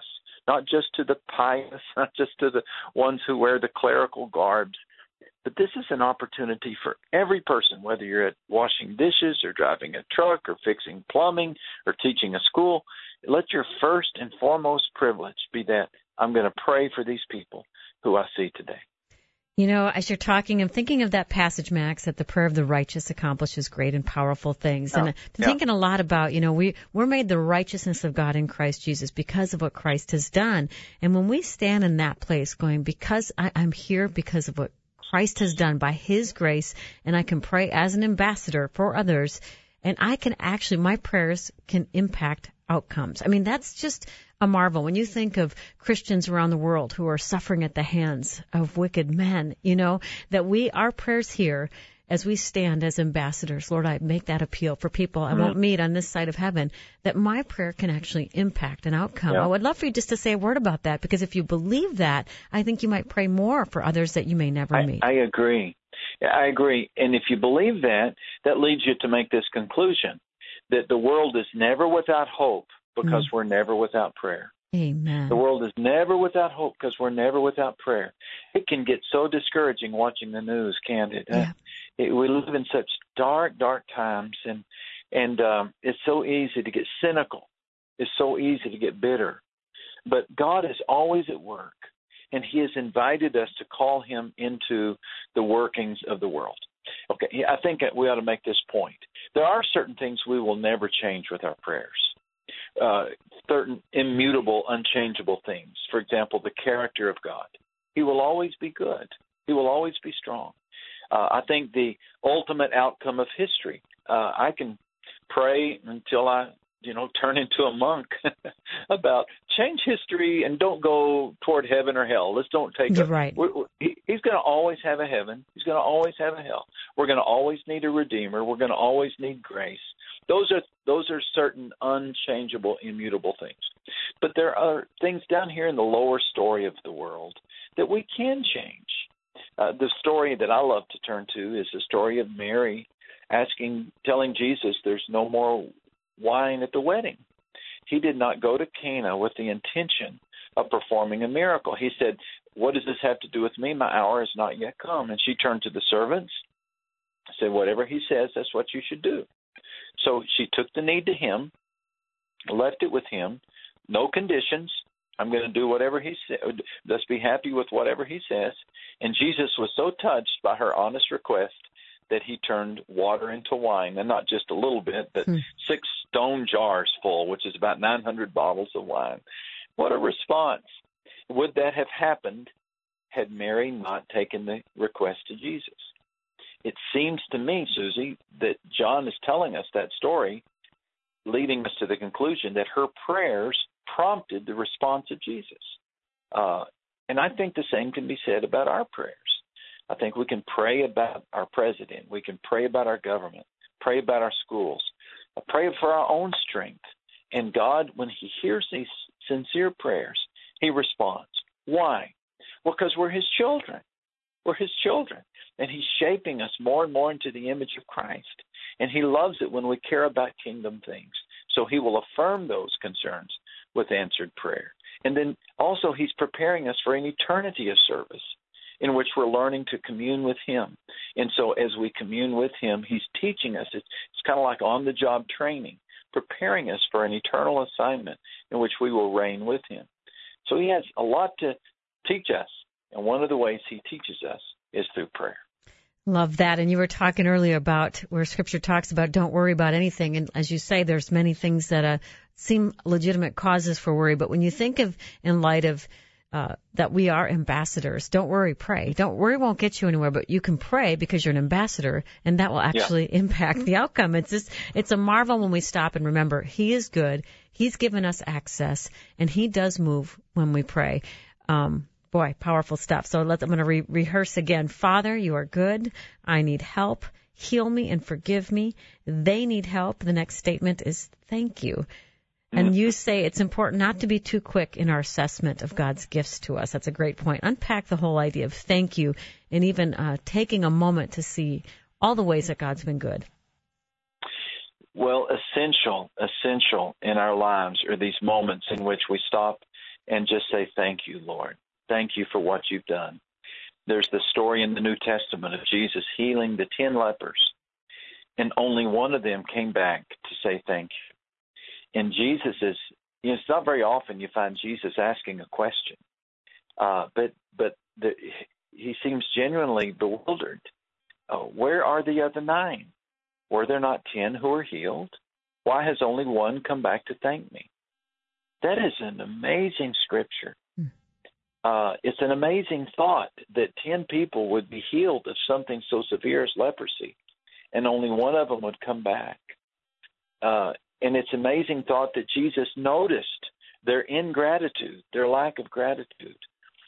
not just to the pious, not just to the ones who wear the clerical garbs, but this is an opportunity for every person, whether you're at washing dishes or driving a truck or fixing plumbing or teaching a school. Let your first and foremost privilege be that I'm going to pray for these people who I see today. You know, as you're talking, I'm thinking of that passage, Max, that the prayer of the righteous accomplishes great and powerful things. Yeah. And I'm yeah. thinking a lot about, you know, we, we're made the righteousness of God in Christ Jesus because of what Christ has done. And when we stand in that place going, because I, I'm here because of what Christ has done by His grace, and I can pray as an ambassador for others, and I can actually, my prayers can impact outcomes. I mean, that's just a marvel. When you think of Christians around the world who are suffering at the hands of wicked men, you know, that we, our prayers here, as we stand as ambassadors, Lord, I make that appeal for people I won't meet on this side of heaven, that my prayer can actually impact an outcome. Yeah. I would love for you just to say a word about that, because if you believe that, I think you might pray more for others that you may never I, meet. I agree. I agree. And if you believe that, that leads you to make this conclusion, that the world is never without hope because mm. we're never without prayer. Amen. The world is never without hope because we're never without prayer. It can get so discouraging watching the news, can't it? Yeah. Uh, it we live in such dark, dark times, and and um, it's so easy to get cynical. It's so easy to get bitter. But God is always at work, and He has invited us to call Him into the workings of the world. Okay, I think that we ought to make this point. There are certain things we will never change with our prayers. Uh, certain immutable, unchangeable things. For example, the character of God. He will always be good. He will always be strong. Uh, I think the ultimate outcome of history, uh, I can pray until I, you know, turn into a monk about change history and don't go toward heaven or hell. Let's don't take You're a, right. We're, we're, he, he's going to always have a heaven. He's going to always have a hell. We're going to always need a redeemer. We're going to always need grace. Those are those are certain unchangeable, immutable things. But there are things down here in the lower story of the world that we can change. Uh, the story that I love to turn to is the story of Mary asking, telling Jesus there's no more wine at the wedding. He did not go to Cana with the intention of performing a miracle. He said, what does this have to do with me? My hour has not yet come. And she turned to the servants, said, whatever he says, that's what you should do. So she took the need to him, left it with him, no conditions. I'm going to do whatever he said. Let's be happy with whatever he says. And Jesus was so touched by her honest request that he turned water into wine, and not just a little bit, but hmm. six stone jars full, which is about nine hundred bottles of wine. What a response. Would that have happened had Mary not taken the request to Jesus? It seems to me, Susie, that John is telling us that story, leading us to the conclusion that her prayers prompted the response of Jesus. Uh, and I think the same can be said about our prayers. I think we can pray about our president. We can pray about our government, pray about our schools, pray for our own strength. And God, when He hears these sincere prayers, He responds. Why? Well, because we're His children. We're His children. And He's shaping us more and more into the image of Christ. And He loves it when we care about kingdom things. So He will affirm those concerns with answered prayer. And then also He's preparing us for an eternity of service in which we're learning to commune with Him. And so as we commune with Him, He's teaching us. It's, it's kind of like on-the-job training, preparing us for an eternal assignment in which we will reign with Him. So He has a lot to teach us. And one of the ways He teaches us is through prayer. Love that. And you were talking earlier about where Scripture talks about don't worry about anything. And as you say, there's many things that uh, seem legitimate causes for worry. But when you think of, in light of uh, that we are ambassadors, don't worry, pray. Don't worry won't get you anywhere, but you can pray because you're an ambassador, and that will actually yeah. impact the outcome. It's just, it's a marvel when we stop and remember He is good. He's given us access, and He does move when we pray. Um, Boy, powerful stuff. So let's, I'm going to re- rehearse again. Father, you are good. I need help. Heal me and forgive me. They need help. The next statement is thank you. And you say it's important not to be too quick in our assessment of God's gifts to us. That's a great point. Unpack the whole idea of thank you and even uh, taking a moment to see all the ways that God's been good. Well, essential, essential in our lives are these moments in which we stop and just say, thank you, Lord. Thank you for what you've done. There's the story in the New Testament of Jesus healing the ten lepers, and only one of them came back to say thank you. And Jesus is, you know, it's not very often you find Jesus asking a question, uh, but but the, he seems genuinely bewildered. Uh, where are the other nine? Were there not ten who were healed? Why has only one come back to thank me? That is an amazing scripture. Uh, it's an amazing thought that ten people would be healed of something so severe as leprosy, and only one of them would come back. Uh, and it's an amazing thought that Jesus noticed their ingratitude, their lack of gratitude.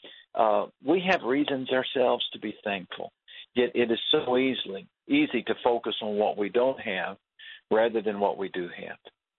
Uh, we have reasons ourselves to be thankful, yet it is so easily easy to focus on what we don't have rather than what we do have.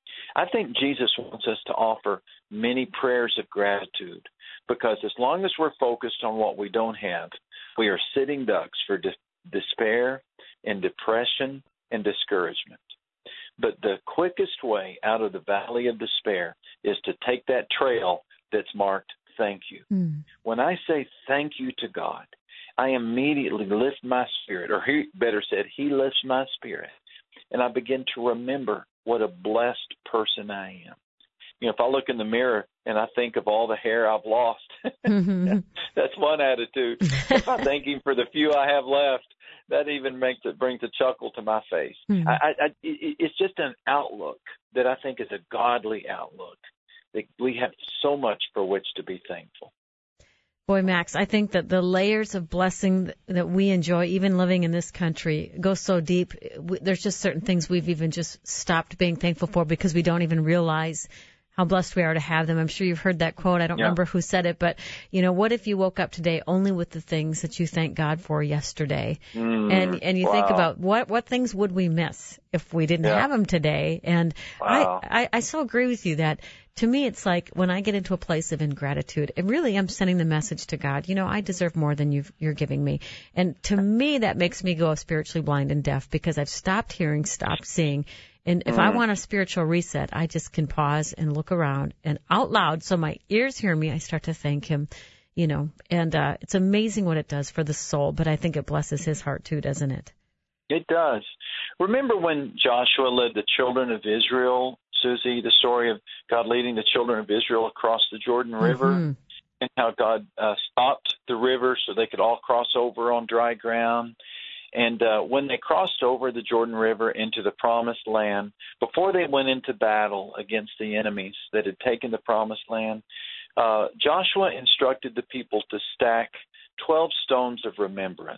I think Jesus wants us to offer many prayers of gratitude, because as long as we're focused on what we don't have, we are sitting ducks for de- despair and depression and discouragement. But the quickest way out of the valley of despair is to take that trail that's marked thank you. Mm. When I say thank you to God, I immediately lift my spirit, or he better said, he lifts my spirit, and I begin to remember what a blessed person I am. You know, if I look in the mirror and I think of all the hair I've lost, mm-hmm. that's one attitude. If I thank him for the few I have left, that even makes it brings a chuckle to my face. Mm-hmm. I, I, it, it's just an outlook that I think is a godly outlook. That we have so much for which to be thankful. Boy, Max, I think that the layers of blessing that we enjoy, even living in this country, go so deep. There's just certain things we've even just stopped being thankful for because we don't even realize how blessed we are to have them. I'm sure you've heard that quote. I don't yeah. remember who said it, but, you know, what if you woke up today only with the things that you thank God for yesterday? Mm, and and you wow. think about what what things would we miss if we didn't yeah. have them today? And wow. I, I, I so agree with you that, to me, it's like when I get into a place of ingratitude, it really I'm sending the message to God, you know, I deserve more than you've, you're giving me. And to me, that makes me go spiritually blind and deaf because I've stopped hearing, stopped seeing. And if mm. I want a spiritual reset, I just can pause and look around and out loud so my ears hear me, I start to thank him, you know. And uh, it's amazing what it does for the soul, but I think it blesses his heart too, doesn't it? It does. Remember when Joshua led the children of Israel, Susie, the story of God leading the children of Israel across the Jordan River, mm-hmm. and how God uh, stopped the river so they could all cross over on dry ground. And uh, when they crossed over the Jordan River into the Promised Land, before they went into battle against the enemies that had taken the Promised Land, uh, Joshua instructed the people to stack twelve stones of remembrance.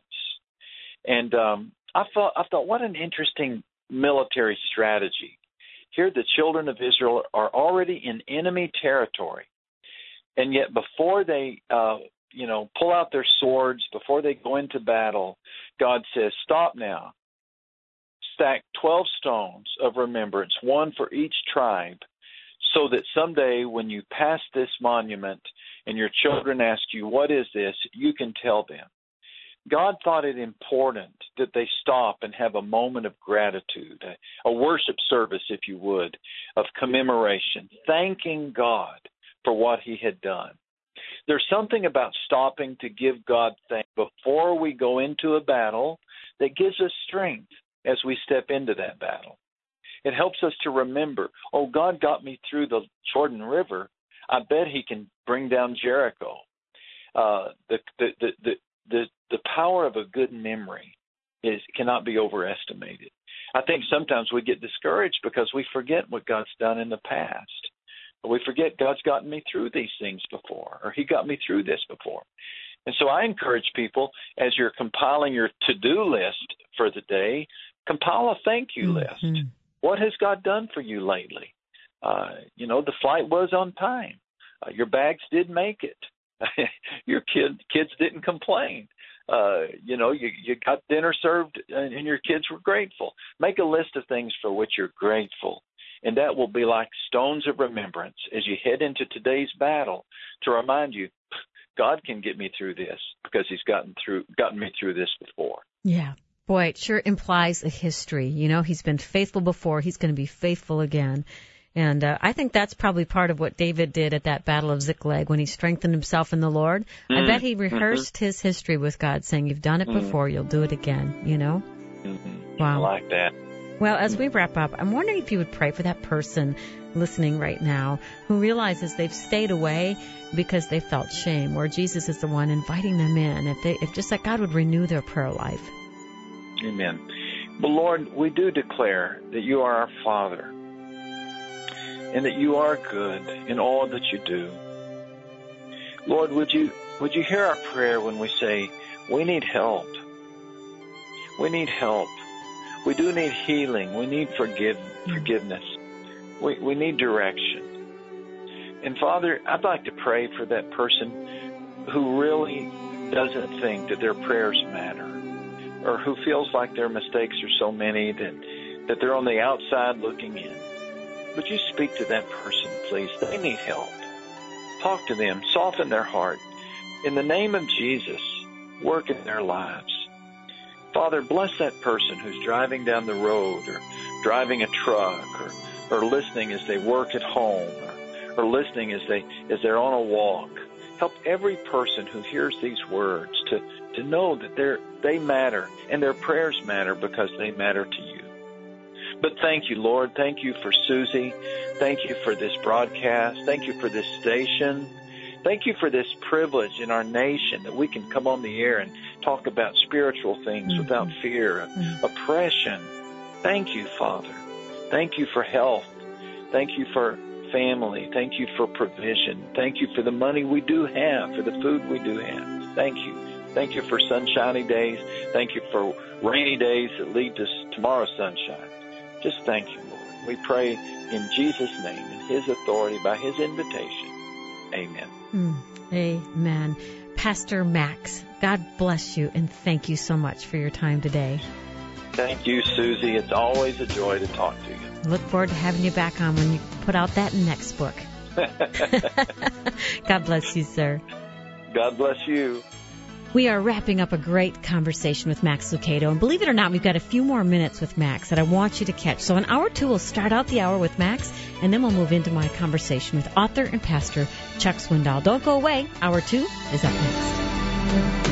And um, I thought, I thought, what an interesting military strategy. Here the children of Israel are already in enemy territory, and yet before they uh, you know, pull out their swords, before they go into battle, God says, stop now. Stack twelve stones of remembrance, one for each tribe, so that someday when you pass this monument and your children ask you, what is this, you can tell them. God thought it important that they stop and have a moment of gratitude, a, a worship service, if you would, of commemoration, thanking God for what he had done. There's something about stopping to give God thanks before we go into a battle that gives us strength as we step into that battle. It helps us to remember, oh, God got me through the Jordan River. I bet he can bring down Jericho. Uh, the, the, the, the, the, the power of a good memory is cannot be overestimated. I think sometimes we get discouraged because we forget what God's done in the past. We forget God's gotten me through these things before, or he got me through this before. And so I encourage people, as you're compiling your to-do list for the day, compile a thank you mm-hmm. list. What has God done for you lately? Uh, you know, the flight was on time. Uh, your bags did make it. Your kid, kids didn't complain. Uh, you know, you, you got dinner served and, and your kids were grateful. Make a list of things for which you're grateful. And that will be like stones of remembrance as you head into today's battle to remind you, God can get me through this because he's gotten through, gotten me through this before. Yeah. Boy, it sure implies a history. You know, he's been faithful before. He's going to be faithful again. And uh, I think that's probably part of what David did at that Battle of Ziklag when he strengthened himself in the Lord. Mm. I bet he rehearsed mm-hmm. his history with God, saying, you've done it mm. before, you'll do it again, you know? Mm-hmm. Wow. I like that. Well, as we wrap up, I'm wondering if you would pray for that person listening right now who realizes they've stayed away because they felt shame, or Jesus is the one inviting them in, if they, if just that God would renew their prayer life. Amen. But Lord, we do declare that you are our Father and that you are good in all that you do. Lord, would you would you hear our prayer when we say, we need help. We need help. We do need healing. We need forgive, forgiveness. We, we need direction. And Father, I'd like to pray for that person who really doesn't think that their prayers matter, or who feels like their mistakes are so many that, that they're on the outside looking in. Would you speak to that person, please? They need help. Talk to them. Soften their heart. In the name of Jesus, work in their lives. Father, bless that person who's driving down the road, or driving a truck, or, or listening as they work at home, or, or listening as, they, as they're on a walk. Help every person who hears these words to, to know that they're, they matter, and their prayers matter because they matter to you. But thank you, Lord. Thank you for Susie. Thank you for this broadcast. Thank you for this station. Thank you for this privilege in our nation that we can come on the air and talk about spiritual things mm-hmm. without fear of mm-hmm. oppression. Thank you, Father. Thank you for health. Thank you for family. Thank you for provision. Thank you for the money we do have, for the food we do have. Thank you. Thank you for sunshiny days. Thank you for rainy days that lead to tomorrow's sunshine. Just thank you, Lord. We pray in Jesus' name, in his authority, by his invitation. Amen. Mm, amen. Pastor Max, God bless you, and thank you so much for your time today. Thank you, Susie. It's always a joy to talk to you. Look forward to having you back on when you put out that next book. God bless you, sir. God bless you. We are wrapping up a great conversation with Max Lucado, and believe it or not, we've got a few more minutes with Max that I want you to catch. So in hour two, we'll start out the hour with Max, and then we'll move into my conversation with author and pastor Chuck Swindoll. Don't go away. Hour two is up next.